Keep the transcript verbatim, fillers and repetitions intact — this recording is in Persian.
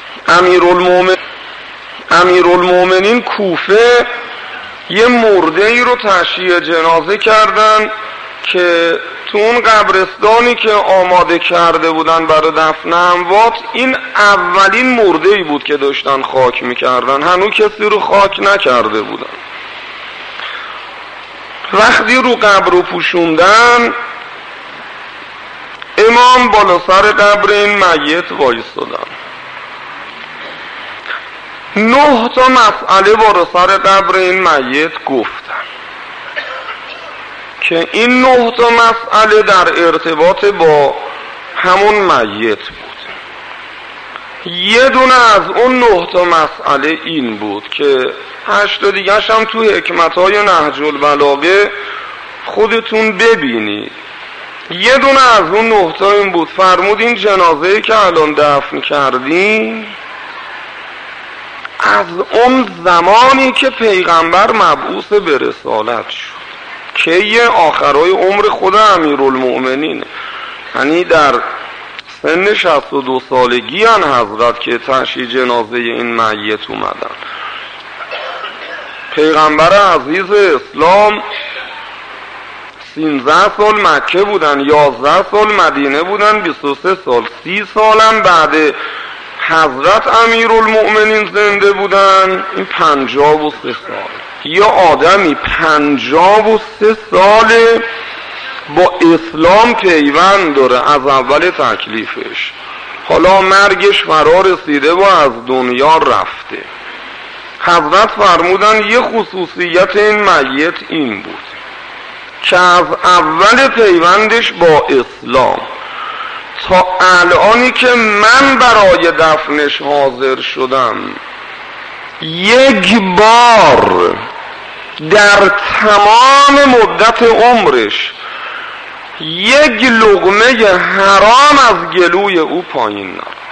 امیرالمومنین امیرالمومنین کوفه یه مرده ای رو تشییع جنازه کردن که تو اون قبرستانی که آماده کرده بودن برای دفن اموات، این اولین مرده ای بود که داشتن خاک میکردن، هنوز کسی رو خاک نکرده بودن. وقتی رو قبر رو پوشوندن، امام بالا سر قبر این میت وایستادن، نه تا مسئله بالا سر قبر این میت گفتن که این نه تا مسئله در ارتباط با همون میت بود. یه دونه از اون نه تا مسئله این بود که هشت تا دیگه‌ش هم تو حکمت‌های نهج البلاغه خودتون ببینید. یه دونه از اون نه تا این بود، فرمود این جنازه‌ای که الان دفن کردیم از اون زمانی که پیغمبر مبعوث به رسالت شد که یه آخرای عمر خود امیرالمؤمنینه، یعنی در سن شصت و دو سالگی ان حضرت که تشییع جنازه این میت اومدن. پیغمبر عزیز اسلام سیزده سال مکه بودن، یازده سال مدینه بودن، بیست و سه سال، سی سالم بعد حضرت امیرالمؤمنین زنده بودن، این پنجاه و سه سال. یا آدمی پنجاه و سه سال با اسلام پیوند داره از اول تکلیفش، حالا مرگش فرا رسیده و از دنیا رفته. حضرت فرمودن یه خصوصیت این میت این بود که از اول پیوندش با اسلام تا الانی که من برای دفنش حاضر شدم، یک بار در تمام مدت عمرش یک لقمه حرام از گلوی او پایین نرفت.